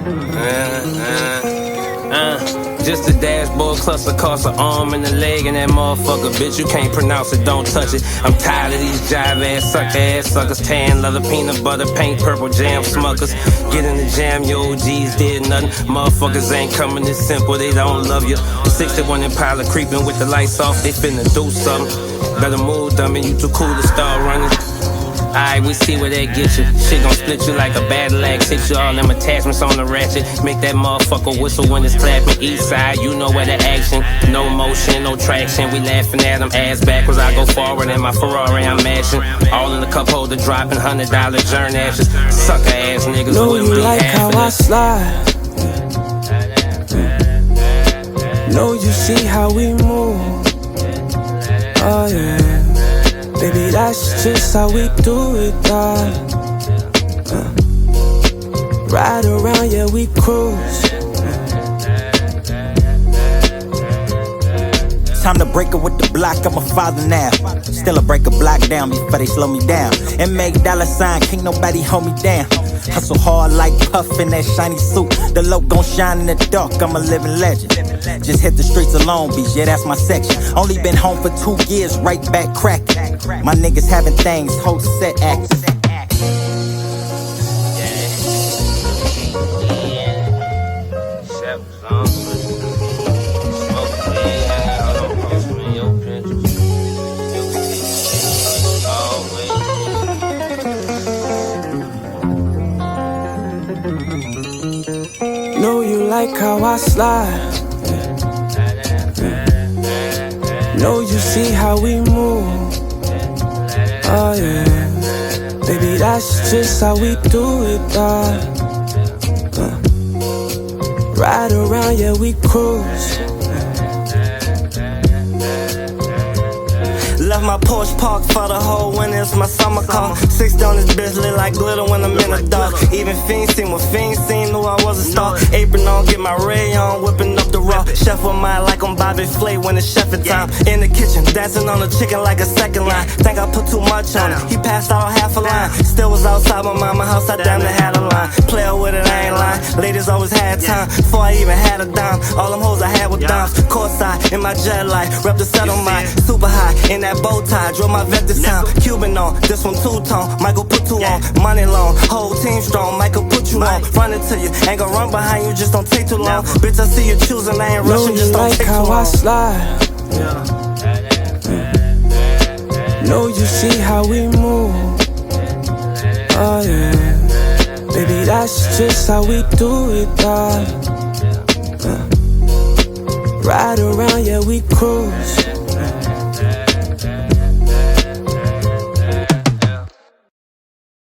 Just a dashboard cluster costs an arm and a leg, and that motherfucker, bitch, you can't pronounce it, don't touch it. I'm tired of these jive ass suckers, tan leather, peanut butter, paint, purple jam, smuckers. Get in the jam, your OGs did nothing. Motherfuckers ain't coming this simple, they don't love you. 61 Impala creeping with the lights off, they finna do something. Better move, dummy, you too cool to start running. Alright, we see where that get you. Shit gon' split you like a battle axe. Hit you all them attachments on the ratchet. Make that motherfucker whistle when it's clapping. East side, you know where the action. No motion, no traction. We laughing at them ass backwards. I go forward in my Ferrari, I'm mashing. All in the cup holder, dropping $100 journey ashes. Sucker ass niggas know wouldn't you be like half how I of slide. Know you see how we move. Oh yeah. Baby, that's just how we do it, dawg. Ride around, yeah, we cruise. Time to break up with the block, I'm a father now. Still a break a block down before they slow me down. And make dollar sign, can't nobody hold me down. Hustle hard like Puff in that shiny suit. The low gon' shine in the dark, I'm a living legend. Just hit the streets of Long Beach, yeah, that's my section. Only been home for 2 years, right back cracking. My niggas having things, whole set acting. Know you like how I slide. Know you see how we move. Oh yeah. Baby, that's just how we do it, dawg. Ride around, yeah, we cruise. Left my Porsche parked for the whole winter, it's my summer car. 60 on this bitch lit like glitter when I'm in the dark. Even fiends seen what fiends seen, knew I was a star. Apron on, get my ray on, whipping up the raw. Chef with mine like I'm Bobby Flay when it's chefing time. In the kitchen, dancing on the chicken like a second line. Think I put too much on it, he passed out half a line. Still was outside my mama house, I damn near had a line. Player with it, I ain't lying, ladies always had time. Before I even had a dime, all them hoes I had were dimes. Courtside, in my jet light, rep the set on mine. Super high, in that bow tie, drove my vet this time. Cuban on, this one two-tone, Michael put two on. Money long, whole team strong, Michael put you on. Running to you, ain't gon' run behind you, just don't take too long. Bitch, I see you choosing, I ain't rushing, just don't take too long. Know you like how I slide. Know you see how we move. Oh yeah. Baby, that's just how we do it, dawg. Ride around, yeah, we cruise.